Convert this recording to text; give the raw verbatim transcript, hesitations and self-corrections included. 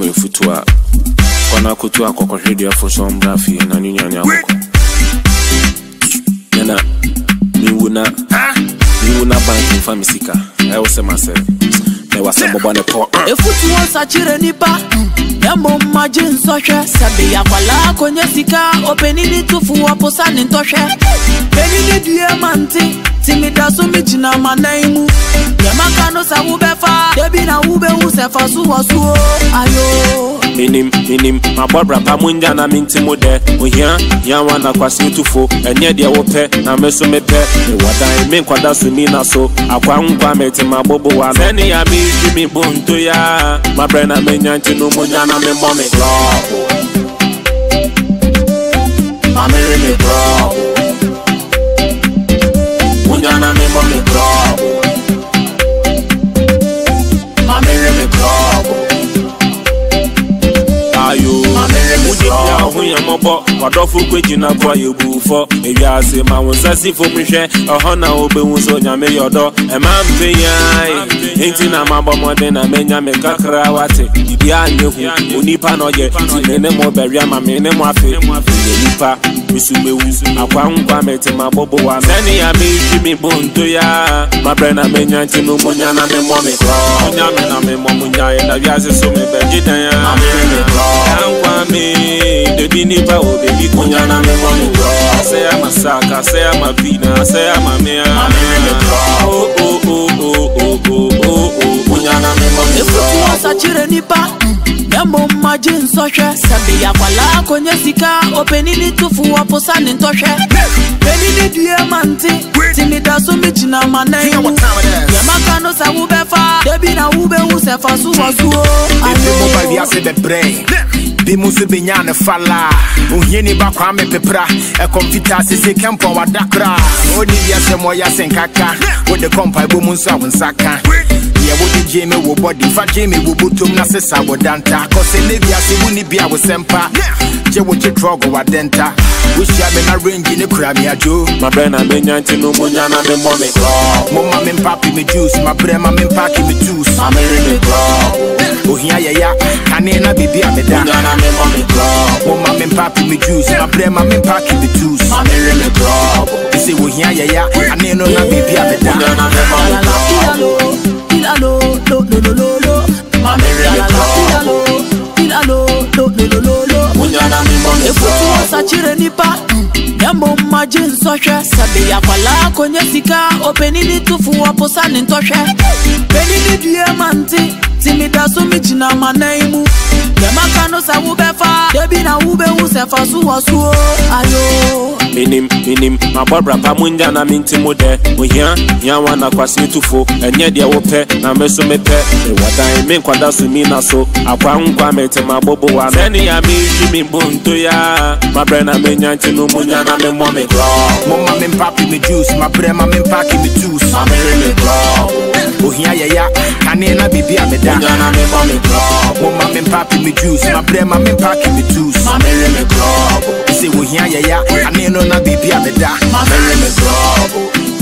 me futua. Kona kutua koko radio for some brafi na nyunya nya koko. Yana ni wuna ni wuna banking famisika. I was say myself. I was say bobo ne po. E futua sa chire nipa. Yambo majin soche sabe ya kwala konye sika openini tufu waposa nintoshe. Penini diamanti timida sumi jina manaimu. Yamaka no sa ubefa debi na ube usefa suwa suo ayo. Minim minim mabobra pa munja na minti mode ohia ya wana kwasi tufo enye dia wope na meso mepe e wadan me kwada so ni na so akwa nkwa meti mabobo wa meni ya mi mi bonto ya mabrena menya ntino munja na me mommy club mama me club munja na me mommy club mama me club ayo mudi ya hunya mobo wadofu kwejina kwa yebufo ewiase ma wonsasi fo mhwe ohona obewu so nyame yodo e ma mpeyan enti na mabo mode na menya me kakra wate ibi anyehu onipa no ye tinene mo beria ma me ne mo afi nipa misumewu akwa nkwa mete mabobo wa seni ya mi mi bonto ya mabrena menya ntino munya na me mo me kro nya me na me mo munya ya na wiase so me bejidan ya Yankwa me, the binipa o baby kunya na me mo kro. Say I'm a saka, say I'm a vina, say I'm a mea. Oh oh oh oh oh oh oh oh kunya na me mo kro. Efutua sa chire nipa. Yambo majin soche sabe ya kwala konye sika openini tufu waposa nintoshe. Penini diamanti timida sumi jina manaimu. Yamaka no sa ubefa debi na ube usefa suwa suo ayo. Bi musu binya ne fala ohieni ba kwa me pepra e computer sese kempo wadakra odi bia se moya senkaka wo de kompa bo munsu awonsaka ye wo de jeme wo body fa jeme wo butum na sesa bodanta ko se ne bia se wuni bia wo sempa je wo che drug wadenta we share me na range ne kura me ajo my brena menya ntino munya na me mommy club mama me papi me juice my brema me papi me juice I'm in the club ohia ya ya kane na bibi ameda me mommy club mama me papi me juice my brema me papi me juice I'm in the club ise ohia ya ya kane no na bibi ameda ilalo lo lo lo lo lo I'm in the club ilalo lo lo lo lo lo munyana me mommy efutua sa chire nipa. Yambo majin soche sabe ya kwala konye sika openini tufu waposa nintoshe. Penini diamanti timida sumi jina manaimu. Yamaka no sa ubefa debi na ube usefa suwa suo ayo. Minim minim mabobra pa munja na minti mode ohia ya wana kwasi tufo enye dia wope na meso mepe e wadan me kwada so ni na so akwa nkwa mete mabobo wa seni ya mi mi bonto ya mabrena menya ntino munya na me mommy club mama me papi me juice my brema me papi me juice I'm in the club ohia ya ya kane na bibi ameda munya na me mommy club mama me papi me juice my brema me papi me juice I'm in the club ise ohia ya ya kane no na bibi ameda I'm in the club